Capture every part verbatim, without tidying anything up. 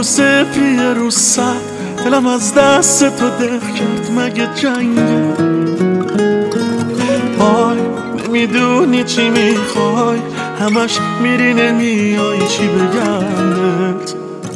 رو صفر یه رو صد، دلم از دست تو دق کرد مگه جنگه. وای نمیدونی چی میخوای، همش میری نمیای چی بگم بهت.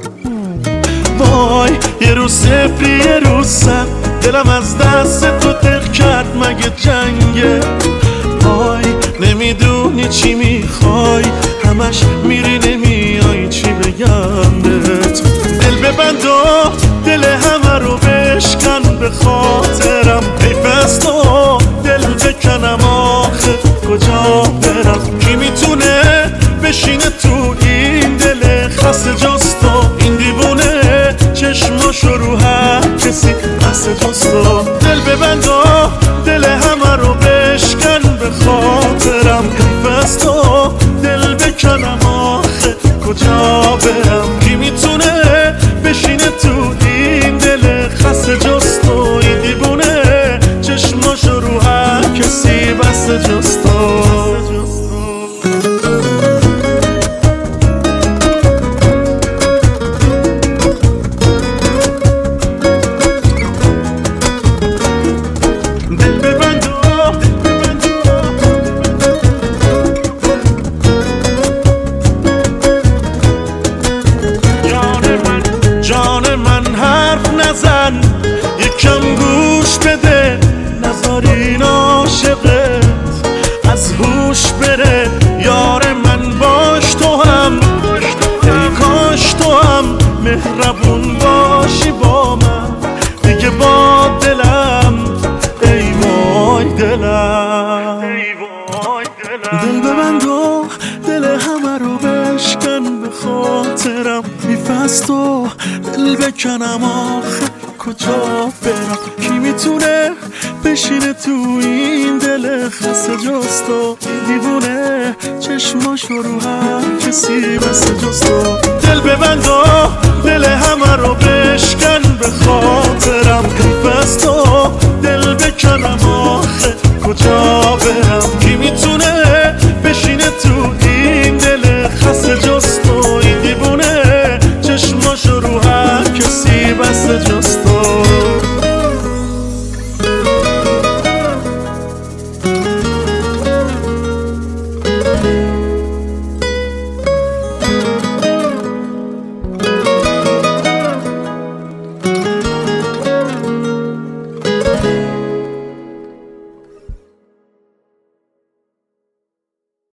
وای یه رو صفر یه رو صد، دلم از دست تو دق کرد مگه جنگه. وای نمیدونی چی میخوای، همش میری نمیای چی بگم بهت. دل ببند و دل همه رو بشکن به خاطرم، حیف از تو دل بکنم آخه کجا برم. کی میتونه بشینه تو این دل خسته جز تو، این دیوونه چشماشو رو هر کسی بسته جز تو. دل ببند و دل همه رو بشکن به خاطرم، حیف از تو دل بکنم آخه کجا برم. کی میتونه بشینه تو این دل خسته جز تو، این دیوونه چشماشو رو هر کسی بسته جز تو. نزن یکم گوش بده، نذارین عاشقت از هوش بره. یار من باش تو هم، ای کاش تو هم مهربون باشی با من دیگه با دلم. ای وای دلم، دل ببند و دل همه رو بشکن به خاطرم، حیف از تو دل بکنم آخه کجا برم. کی میتونه بشینه تو این دل خسته جز تو، این دیوونه چشماشو رو هر کسی بسته جز تو. دل ببند و دل همه رو بشکن به خاطرم،